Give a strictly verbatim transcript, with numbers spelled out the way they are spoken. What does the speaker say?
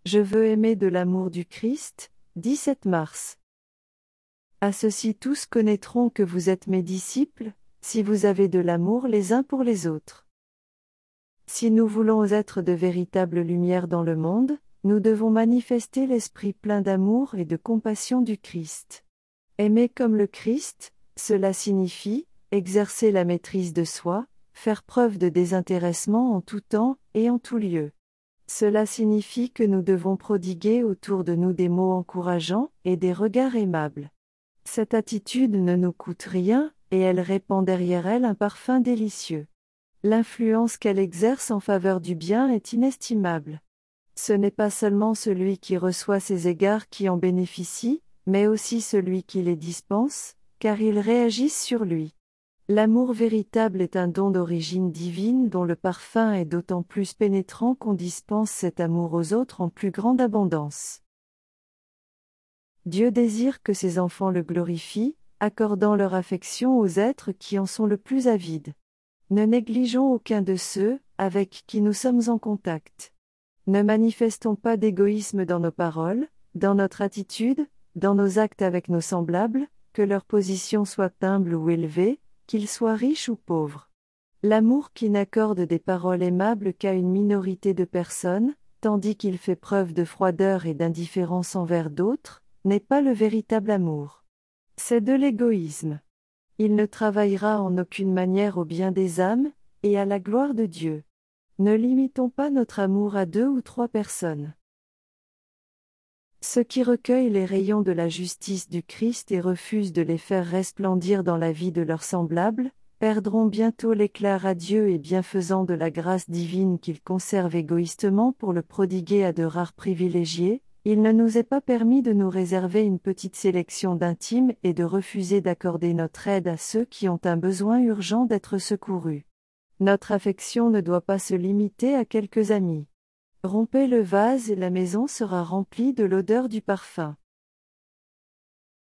Je veux aimer de l'amour du Christ, dix-sept mars. À ceci tous connaîtront que vous êtes mes disciples, si vous avez de l'amour les uns pour les autres. Si nous voulons être de véritables lumières dans le monde, nous devons manifester l'esprit plein d'amour et de compassion du Christ. Aimer comme le Christ, cela signifie exercer la maîtrise de soi, faire preuve de désintéressement en tout temps et en tout lieu. Cela signifie que nous devons prodiguer autour de nous des mots encourageants et des regards aimables. Cette attitude ne nous coûte rien, et elle répand derrière elle un parfum délicieux. L'influence qu'elle exerce en faveur du bien est inestimable. Ce n'est pas seulement celui qui reçoit ces égards qui en bénéficie, mais aussi celui qui les dispense, car ils réagissent sur lui. L'amour véritable est un don d'origine divine dont le parfum est d'autant plus pénétrant qu'on dispense cet amour aux autres en plus grande abondance. Dieu désire que ses enfants le glorifient, accordant leur affection aux êtres qui en sont le plus avides. Ne négligeons aucun de ceux avec qui nous sommes en contact. Ne manifestons pas d'égoïsme dans nos paroles, dans notre attitude, dans nos actes avec nos semblables, que leur position soit humble ou élevée, qu'ils soient riches ou pauvres. L'amour qui n'accorde des paroles aimables qu'à une minorité de personnes, tandis qu'il fait preuve de froideur et d'indifférence envers d'autres, n'est pas le véritable amour. C'est de l'égoïsme. Il ne travaillera en aucune manière au bien des âmes, et à la gloire de Dieu. Ne limitons pas notre amour à deux ou trois personnes. Ceux qui recueillent les rayons de la justice du Christ et refusent de les faire resplendir dans la vie de leurs semblables, perdront bientôt l'éclat radieux et bienfaisant de la grâce divine qu'ils conservent égoïstement pour le prodiguer à de rares privilégiés. Il ne nous est pas permis de nous réserver une petite sélection d'intimes et de refuser d'accorder notre aide à ceux qui ont un besoin urgent d'être secourus. Notre affection ne doit pas se limiter à quelques amis. Rompez le vase et la maison sera remplie de l'odeur du parfum.